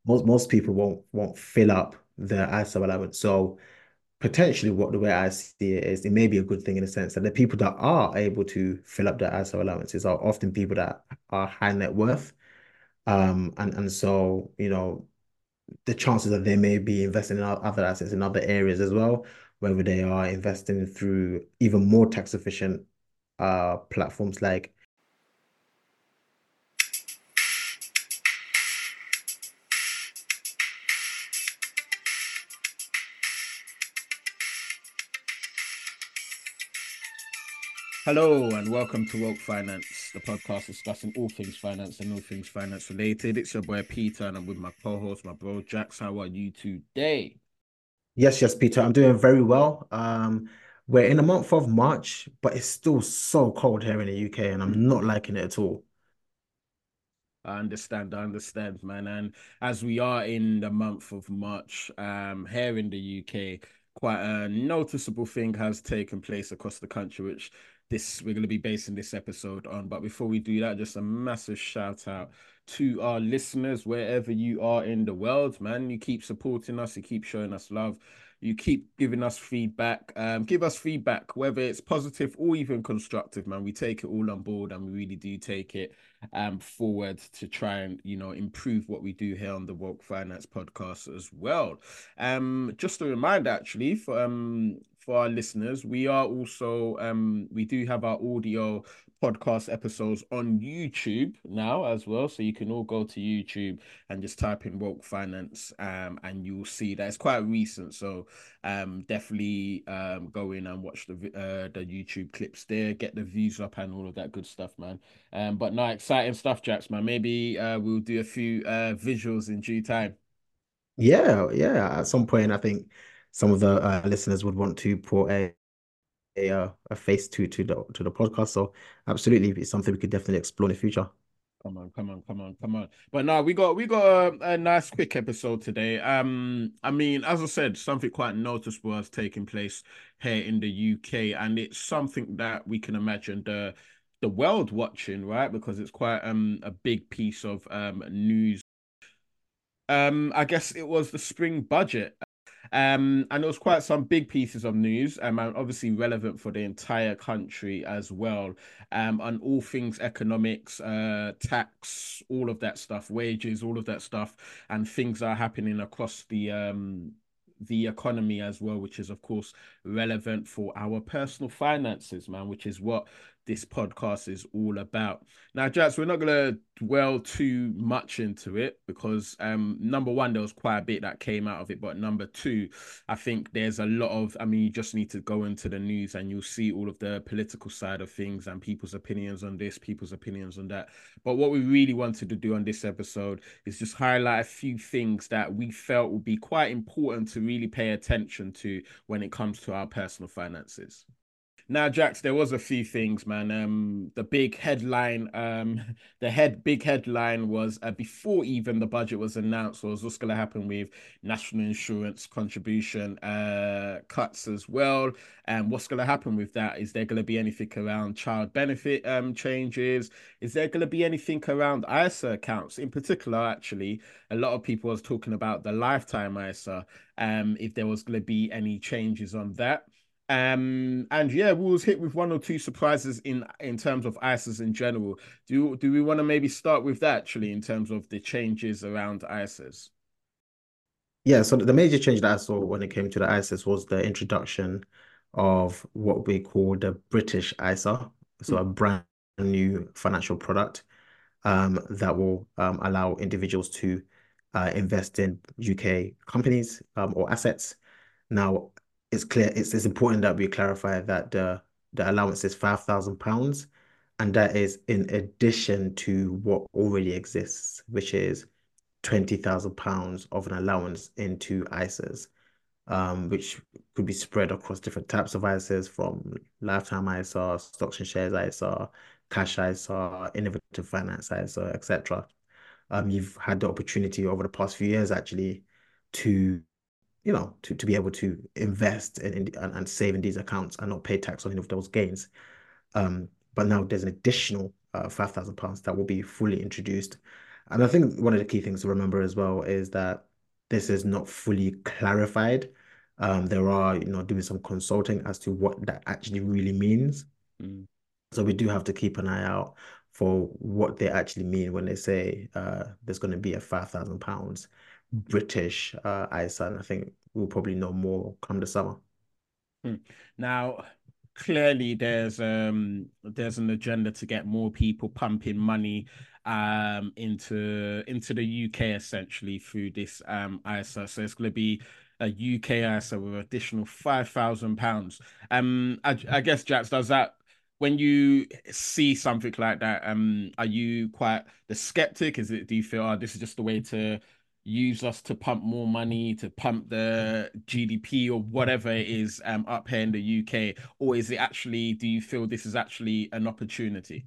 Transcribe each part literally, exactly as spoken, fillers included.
most most people won't won't fill up their I S A allowance. So potentially what the way I see it is it may be a good thing in the sense that the people that are able to fill up their I S A allowances are often people that are high net worth. Um, and, and so, you know, the chances that they may be investing in other assets in other areas as well, whether they are investing through even more tax efficient uh platforms like Hello and welcome to Woke Finance, the podcast discussing all things finance and all things finance related. It's your boy Peter and I'm with my co-host, my bro Jax. How are you today? yes, yes, Peter, I'm doing very well. Um, we're in the month of March, but it's still so cold here in the U K and I'm not liking it at all. I understand, I understand, man. And as we are in the month of March, um, here in the U K, quite a noticeable thing has taken place across the country, which this we're going to be basing this episode on. But before we do that, just a massive shout out to our listeners wherever you are in the world, man. You keep supporting us, you keep showing us love. You keep giving us feedback. Um, give us feedback, whether it's positive or even constructive, man. We take it all on board and we really do take it um forward to try and you know improve what we do here on the Woke Finance podcast as well. Um, just a reminder, actually, for um for our listeners, we are also um we do have our audio podcast episodes on YouTube now as well, so you can all go to YouTube and just type in Woke Finance, um, and you'll see that it's quite recent. So um, definitely um go in and watch the uh the YouTube clips there, get the views up and all of that good stuff, man. Um, but no, exciting stuff, Jax, man. Maybe uh, we'll do a few uh, visuals in due time. Yeah, yeah. At some point, I think some of the uh, listeners would want to put a a, uh, a face to to the to the podcast. So absolutely, it's something we could definitely explore in the future. Come on, come on, come on, come on. But no, we got we got a, a nice quick episode today. Um, I mean, as I said, something quite noticeable has taken place here in the U K, and it's something that we can imagine the the world watching, right? Because it's quite um a big piece of um news. Um, I guess it was the spring budget. Um, and there was quite some big pieces of news, um, and obviously relevant for the entire country as well, um, on all things economics, uh, tax, all of that stuff, wages, all of that stuff, and things are happening across the um the economy as well, which is of course relevant for our personal finances, man, which is what this podcast is all about. Now, Jats, we're not gonna dwell too much into it because um number one, there was quite a bit that came out of it, but number two, I think there's a lot of, I mean, you just need to go into the news and you'll see all of the political side of things and people's opinions on this, people's opinions on that. But what we really wanted to do on this episode is just highlight a few things that we felt would be quite important to really pay attention to when it comes to our personal finances. Now, Jax, there was a few things, man. Um, the big headline, um, the head big headline was uh, before even the budget was announced, was what's going to happen with national insurance contribution uh cuts as well, and what's going to happen with that? Is there going to be anything around child benefit um changes? Is there going to be anything around I S A accounts in particular? Actually, a lot of people was talking about the lifetime I S A. Um, if there was going to be any changes on that. Um, and yeah, we was hit with one or two surprises in in terms of I S As in general. Do do we want to maybe start with that actually in terms of the changes around I S As? Yeah, so the major change that I saw when it came to the I S S was the introduction of what we call the British I S A, so a brand new financial product um, that will um, allow individuals to uh, invest in U K companies um, or assets. Now, it's clear it's, it's important that we clarify that the the allowance is five thousand pounds, and that is in addition to what already exists, which is twenty thousand pounds of an allowance into I S As, um, which could be spread across different types of I S As from lifetime I S R, stocks and shares I S R, cash I S R, innovative finance I S R, et cetera. Um, you've had the opportunity over the past few years actually to, you know, to, to be able to invest in, in and, and save in these accounts and not pay tax on any of those gains. Um, but now there's an additional uh, five thousand pounds that will be fully introduced. And I think one of the key things to remember as well is that this is not fully clarified. Um, there are, you know, doing some consulting as to what that actually really means. Mm. So we do have to keep an eye out for what they actually mean when they say uh, there's going to be a five thousand pounds British uh, I S A. And I think we'll probably know more come the summer. Hmm. Now, clearly there's um there's an agenda to get more people pumping money um into into the U K essentially through this um I S A. So it's going to be a U K I S A with additional five thousand pounds. Um, I, I guess Jax, does that when you see something like that, um, are you quite the skeptic? Is it, do you feel, oh, this is just the way to use us to pump more money, to pump the G D P or whatever it is um, up here in the U K? Or is it actually, do you feel this is actually an opportunity?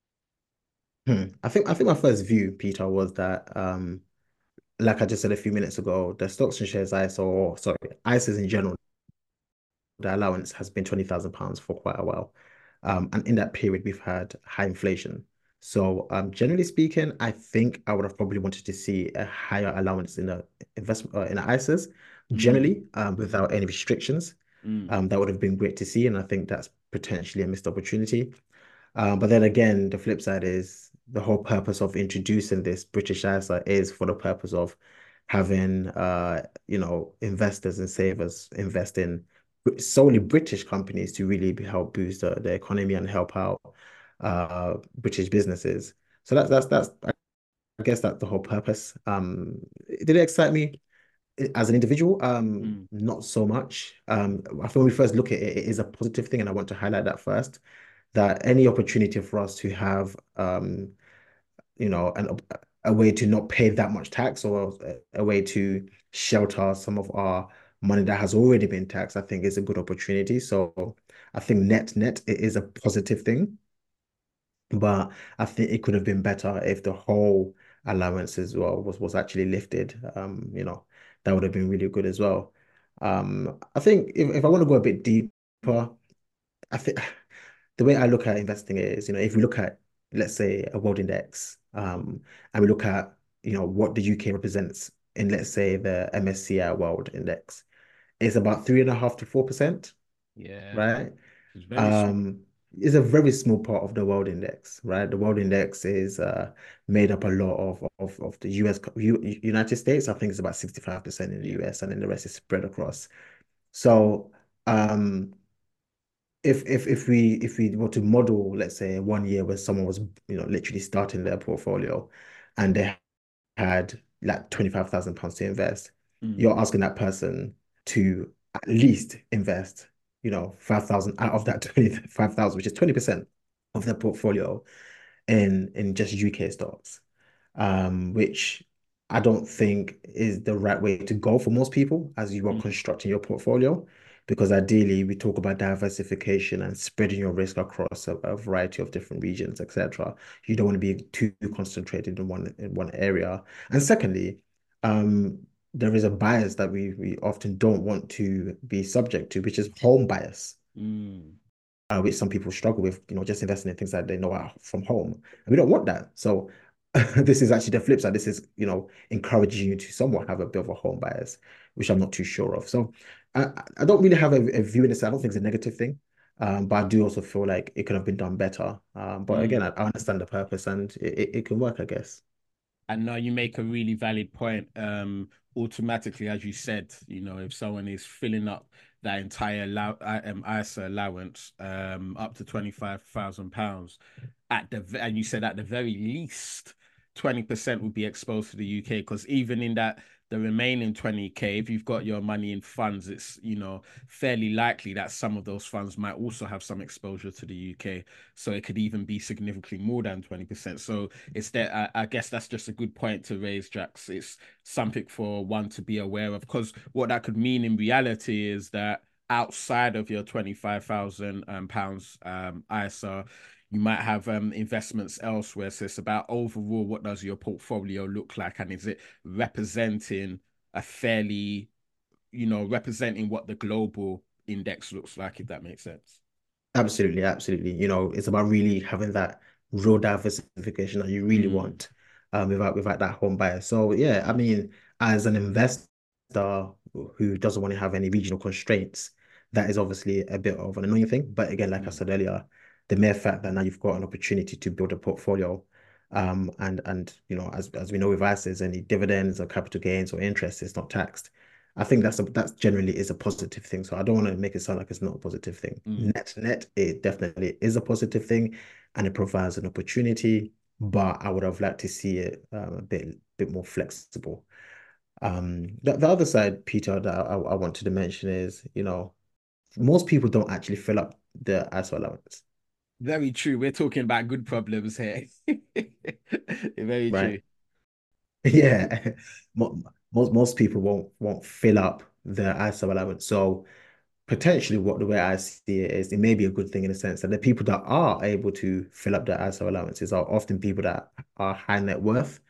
Hmm. I think I think my first view, Peter, was that um, like I just said a few minutes ago, the stocks and shares I S A, or sorry, I S As in general, the allowance has been twenty thousand pounds for quite a while. Um, and in that period, we've had high inflation. So, um, generally speaking, I think I would have probably wanted to see a higher allowance in the investment uh, in the I S As, Mm, generally, um, without any restrictions. mm, Um, that would have been great to see, and I think that's potentially a missed opportunity. Um, but then again, the flip side is the whole purpose of introducing this British I S A is for the purpose of having uh, you know, investors and savers invest in solely British companies to really be, help boost the, the economy and help out uh British businesses. So that's that's that's I guess that's the whole purpose. Um, did it excite me as an individual? Um, mm, not so much. Um, I think when we first look at it, it is a positive thing, and I want to highlight that first that any opportunity for us to have, um, you know, an, a way to not pay that much tax or a, a way to shelter some of our money that has already been taxed, I think is a good opportunity. So I think net net it is a positive thing, but I think it could have been better if the whole allowance as well was was actually lifted. Um, you know, that would have been really good as well. Um, I think if, if I want to go a bit deeper, I think the way I look at investing is, you know, if we look at, let's say, a world index, um, and we look at, you know, what the U K represents in, let's say, the M S C I World Index, it's about three and a half to four percent, yeah, right? it's very small. Um, it's a very small part of the world index, right? The world index is uh, made up a lot of, of, of the U S, U, United States. I think it's about sixty-five percent in the Yeah. U S, and then the rest is spread across. So, um, if if if we if we were to model, let's say, one year where someone was, you know, literally starting their portfolio and they had like twenty-five thousand pounds to invest, Mm, you're asking that person to at least invest, you know, five thousand out of that twenty-five thousand, which is twenty percent of their portfolio in in just U K stocks, um, which I don't think is the right way to go for most people as you are mm, constructing your portfolio. Because ideally, we talk about diversification and spreading your risk across a, a variety of different regions, et cetera. You don't want to be too concentrated in one in one area. And secondly, um, there is a bias that we we often don't want to be subject to, which is home bias, mm. uh, which some people struggle with, you know, just investing in things that they know are from home. And we don't want that. So this is actually the flip side. This is, you know, encouraging you to somewhat have a bit of a home bias, which I'm not too sure of. So I, I don't really have a, a view in this. I don't think it's a negative thing. Um, but I do also feel like it could have been done better. Um, but again, Mm. I, I understand the purpose and it, it, it can work, I guess. And now you make a really valid point. Um, automatically, as you said, you know, if someone is filling up that entire allow um, I S A allowance um, up to twenty-five thousand pounds at the and you said at the very least twenty percent would be exposed to the U K because even in that the remaining twenty k, if you've got your money in funds, it's, you know, fairly likely that some of those funds might also have some exposure to the U K. So it could even be significantly more than twenty percent. So it's that I, I guess that's just a good point to raise, Jax. It's something for one to be aware of because what that could mean in reality is that outside of your twenty-five thousand um, pounds um, I S A, you might have um, investments elsewhere. So it's about overall, what does your portfolio look like, and is it representing a fairly, you know, representing what the global index looks like, if that makes sense. Absolutely, absolutely. You know, it's about really having that real diversification that you really Mm, want. um, without without that home bias. So yeah, I mean, as an investor who doesn't want to have any regional constraints, that is obviously a bit of an annoying thing. But again, like I Mm, said earlier, the mere fact that now you've got an opportunity to build a portfolio, um, and and you know, as as we know with assets, any dividends or capital gains or interest is not taxed. I think that's a that generally is a positive thing. So I don't want to make it sound like it's not a positive thing. mm, Net net, it definitely is a positive thing, and it provides an opportunity. But I would have liked to see it um, a bit bit more flexible. Um, the, the other side, Peter, that I, I wanted to mention is, you know, most people don't actually fill up the I S O allowance, very true. We're talking about good problems here. Very right? true. Yeah, Mo- most most people won't won't fill up the I S O allowance. So potentially, what the way I see it is, it may be a good thing in the sense that the people that are able to fill up their I S O allowances are often people that are high net worth.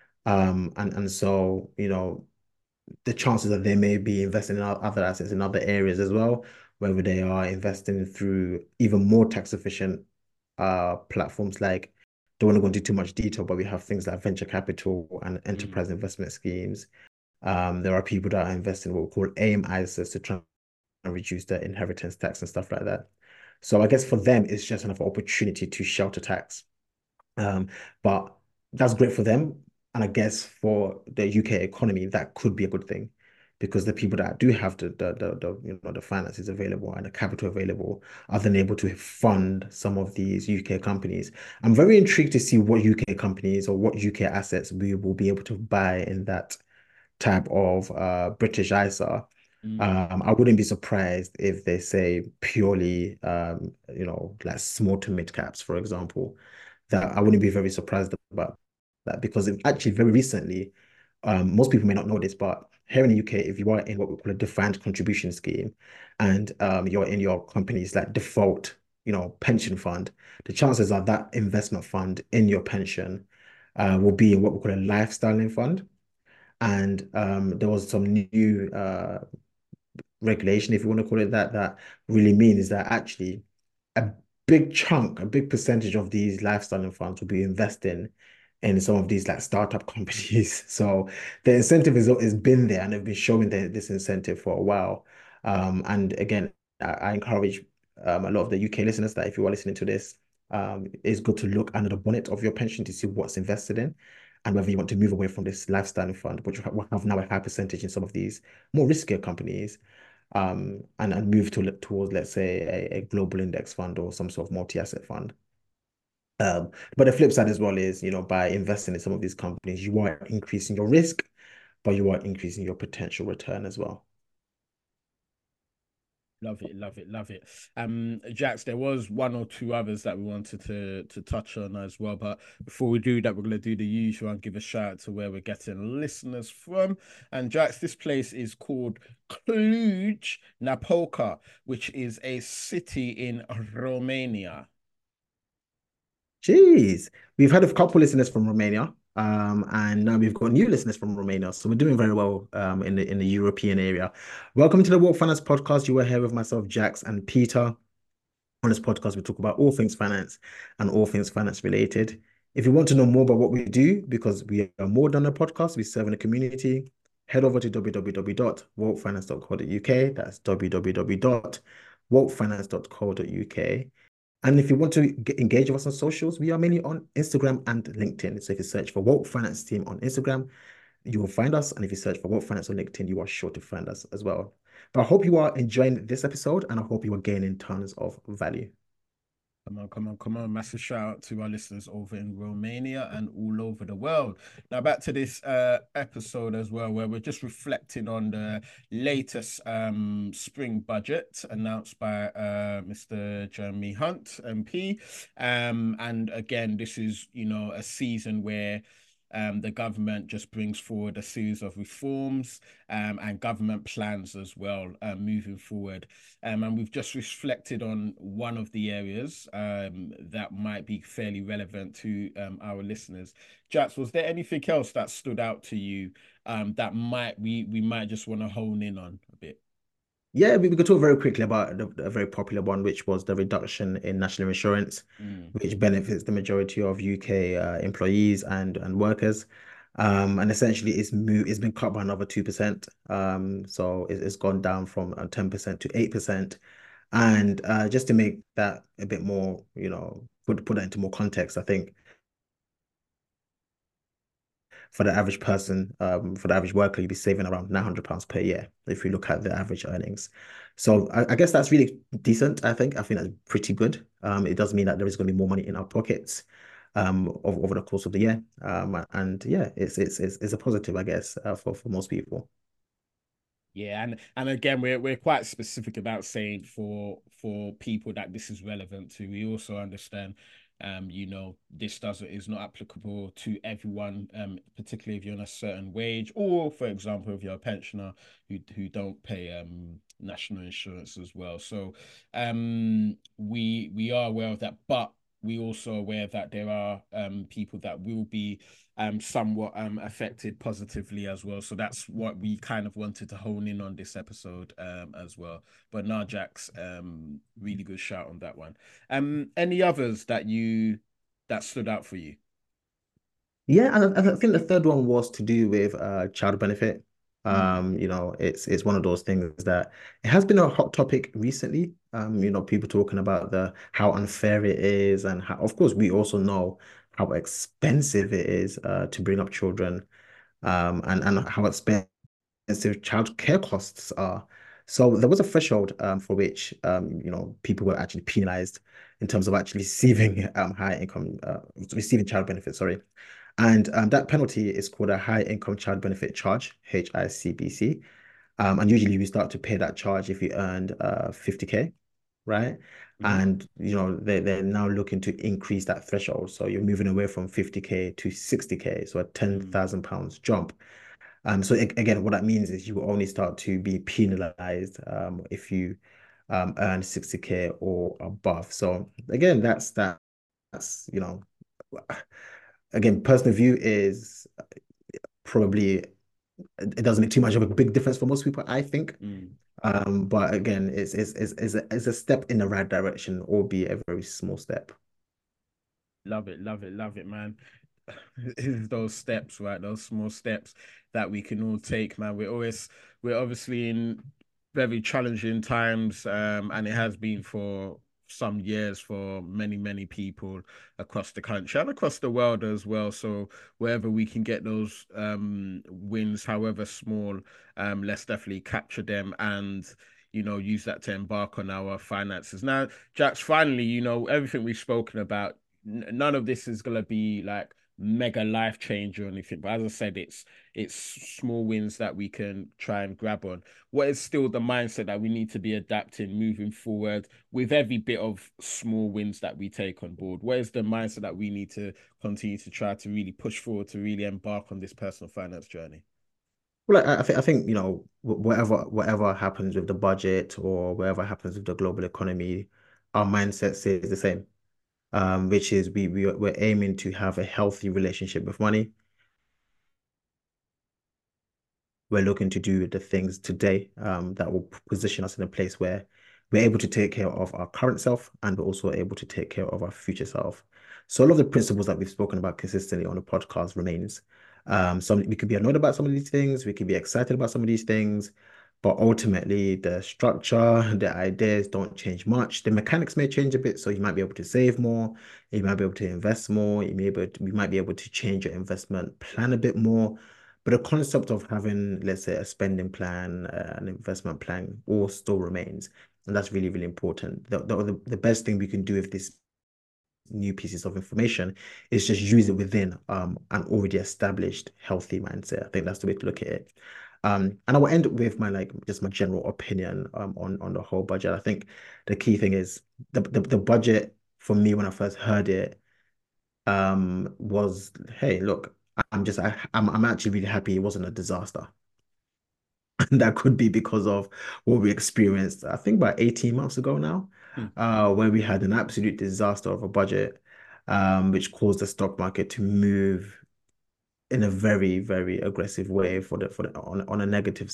Um, and and so you know the chances that they may be investing in other assets in other areas as well, whether they are investing through even more tax efficient uh platforms like don't want to go into too much detail, but we have things like venture capital and Mm, enterprise investment schemes. Um, there are people that are investing in what we call AIM I S As to try and reduce their inheritance tax and stuff like that. So I guess for them, it's just another opportunity to shelter tax. Um, but that's great for them. And I guess for the U K economy, that could be a good thing because the people that do have the the, the, the you know the finances available and the capital available are then able to fund some of these U K companies. I'm very intrigued to see what U K companies or what U K assets we will be able to buy in that type of uh, British I S A. mm. Um, I wouldn't be surprised if they say purely, um, you know, like small to mid caps, for example. That I wouldn't be very surprised about that because if actually very recently, um, most people may not know this, but here in the U K, if you are in what we call a defined contribution scheme, and um, you're in your company's like default, you know, pension fund, the chances are that investment fund in your pension uh, will be in what we call a lifestyle fund. And um, there was some new uh, regulation, if you want to call it that, that really means that actually a big chunk, a big percentage of these lifestyle funds will be investing in some of these like startup companies. So the incentive is is been there and they've been showing the, this incentive for a while. Um, and again, I, I encourage um, a lot of the U K listeners that if you are listening to this, um, it's good to look under the bonnet of your pension to see what's invested in and whether you want to move away from this lifestyle fund, which will have now a high percentage in some of these more riskier companies um, and, and move to towards, let's say, a, a global index fund or some sort of multi-asset fund. Um, but the flip side as well is, you know, by investing in some of these companies, you are increasing your risk, but you are increasing your potential return as well. Love it, love it, love it. Um, Jax, there was one or two others that we wanted to to touch on as well. But before we do that, we're gonna do the usual and give a shout out to where we're getting listeners from. And Jax, this place is called Cluj Napoca, which is a city in Romania. Jeez, we've had a couple listeners from Romania, um, and now we've got new listeners from Romania. So we're doing very well um, in the in the European area. Welcome to the Walk Finance Podcast. You are here with myself, Jax, and Peter. On this podcast, we talk about all things finance and all things finance related. If you want to know more about what we do, because we are more than a podcast, we serve in the community, head over to w w w dot woke finance dot co dot u k. That's w w w dot woke finance dot co dot u k. And if you want to get, engage with us on socials, we are mainly on Instagram and LinkedIn. So if you search for Woke Finance Team on Instagram, you will find us. And if you search for Woke Finance on LinkedIn, you are sure to find us as well. But I hope you are enjoying this episode and I hope you are gaining tons of value. Come on, come on, come on. Massive shout out to our listeners over in Romania and all over the world. Now, back to this uh, episode as well, where we're just reflecting on the latest um, spring budget announced by uh, Mister Jeremy Hunt, M P. Um, and again, this is, you know, a season where um, the government just brings forward a series of reforms um, and government plans as well uh, moving forward. Um, and we've just reflected on one of the areas um, that might be fairly relevant to um, our listeners. Jax, was there anything else that stood out to you um, that might we we might just want to hone in on a bit? Yeah, we, we could talk very quickly about the, a very popular one, which was the reduction in national insurance, Mm. which benefits the majority of U K uh, employees and and workers. Um, and essentially, it's moved, it's been cut by another two percent. Um, so it, it's gone down from uh, ten percent to eight percent. And uh, just to make that a bit more, you know, put put that into more context, I think for the average person, um, for the average worker, you'd be saving around nine hundred pounds per year if you look at the average earnings. So I, I guess that's really decent, I think. I think that's pretty good. Um, it does mean that there is going to be more money in our pockets um over, over the course of the year. Um, and yeah, it's it's it's, it's a positive, I guess, uh, for for most people. Yeah, and and again, we're we're quite specific about saying for for people that this is relevant to. We also understand, um, you know, this doesn't is not applicable to everyone, um, particularly if you're on a certain wage, or for example, if you're a pensioner who who don't pay um national insurance as well. So, um, we we are aware of that, but we also aware that there are um people that will be um somewhat um affected positively as well. So that's what we kind of wanted to hone in on this episode um as well. But nah, Jax, um, really good shout on that one. Um, any others that you that stood out for you? Yeah, and I, I think the third one was to do with uh child benefit. Mm, Um, you know, it's it's one of those things that it has been a hot topic recently. Um, you know, people talking about the how unfair it is, and how, of course, we also know how expensive it is uh to bring up children, um, and and how expensive child care costs are. So there was a threshold um for which um you know people were actually penalized in terms of actually receiving um high income uh, receiving child benefits, sorry. And um, that penalty is called a high income child benefit charge, H I C B C. Um, and usually we start to pay that charge if you earned uh fifty K, right? mhm, And you know they they're now looking to increase that threshold. So you're moving away from fifty K to sixty K, so a mm, ten thousand pounds jump. Um, so again, what that means is you will only start to be penalized um if you um earn sixty K or above. So again, that's that that's you know again, personal view is probably it doesn't make too much of a big difference for most people, I think. mm. Um, but again, it's it's it's it's a, it's a step in the right direction, albeit a very small step. Love it, love it, love it, man. It's those steps, right? Those small steps that we can all take, man. We're always we're obviously in very challenging times, um, and it has been for some years for many, many people across the country and across the world as well. So wherever we can get those um wins, however small, um, let's definitely capture them and you know use that to embark on our finances. Now, Jax, finally, you know, everything we've spoken about, n- none of this is gonna be like mega life change or anything. But as I said, it's it's small wins that we can try and grab on. What is still the mindset that we need to be adapting moving forward with every bit of small wins that we take on board? What is the mindset that we need to continue to try to really push forward to really embark on this personal finance journey? Well, I, I think I think you know wh- whatever whatever happens with the budget or whatever happens with the global economy, our mindset stays the same. Um, which is we we we're aiming to have a healthy relationship with money. We're looking to do the things today um, that will position us in a place where we're able to take care of our current self and we're also able to take care of our future self. So a lot of the principles that we've spoken about consistently on the podcast remains. Um, some we could be annoyed about some of these things, we could be excited about some of these things, but ultimately the structure, the ideas don't change much. The mechanics may change a bit, so you might be able to save more, you might be able to invest more, you may be able to, you might be able to change your investment plan a bit more. But the concept of having, let's say, a spending plan, uh, an investment plan, all still remains. And that's really, really important. The, the, the best thing we can do with these new pieces of information is just use it within um, an already established healthy mindset. I think that's the way to look at it. Um, and I will end with my like just my general opinion um, on on the whole budget. I think the key thing is the, the the budget for me when I first heard it um was, hey, look, I'm just I, I'm I'm actually really happy it wasn't a disaster. And that could be because of what we experienced, I think about eighteen months ago now, Hmm. uh, where we had an absolute disaster of a budget, um, which caused the stock market to move in a very, very aggressive way for the for the on, on a negative.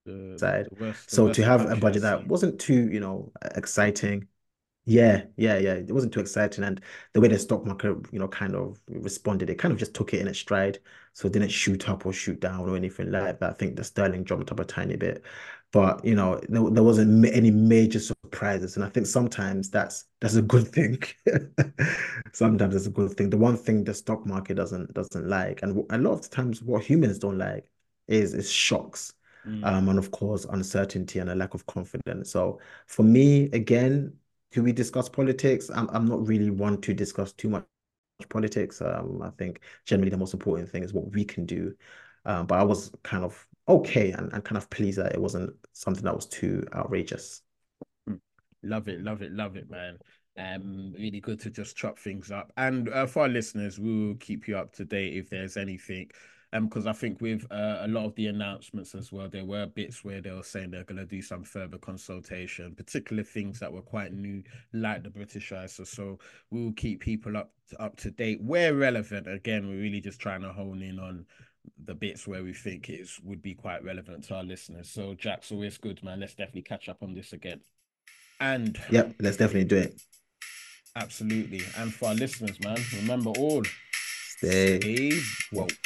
the side. the West the So to West have a country has budget that seen. wasn't too, you know, exciting. Yeah, yeah, yeah. It wasn't too exciting. And the way the stock market, you know, kind of responded, it kind of just took it in its stride. So it didn't shoot up or shoot down or anything like that. I think the sterling jumped up a tiny bit. But, you know, there, there wasn't ma- any major surprises. And I think sometimes that's that's a good thing. Sometimes it's a good thing. The one thing the stock market doesn't doesn't like, and a lot of the times what humans don't like is is shocks. Mm, Um, and of course, uncertainty and a lack of confidence. So for me, again, can we discuss politics? I'm I'm not really one to discuss too much politics. Um, I think generally the most important thing is what we can do. Um, but I was kind of okay and, and kind of pleased that it wasn't something that was too outrageous. mm. Love it, love it, love it, man. Um, really good to just chop things up. And uh, for our listeners, we will keep you up to date if there's anything. Um, because I think with uh, a lot of the announcements as well, there were bits where they were saying they're going to do some further consultation, particular things that were quite new, like the British I S A. So we'll keep people up to, up to date where relevant. Again, we're really just trying to hone in on the bits where we think it would be quite relevant to our listeners. So Jack's always good, man. Let's definitely catch up on this again. And Yep, let's definitely do it. absolutely. And for our listeners, man, remember all Stay stay woke. woke.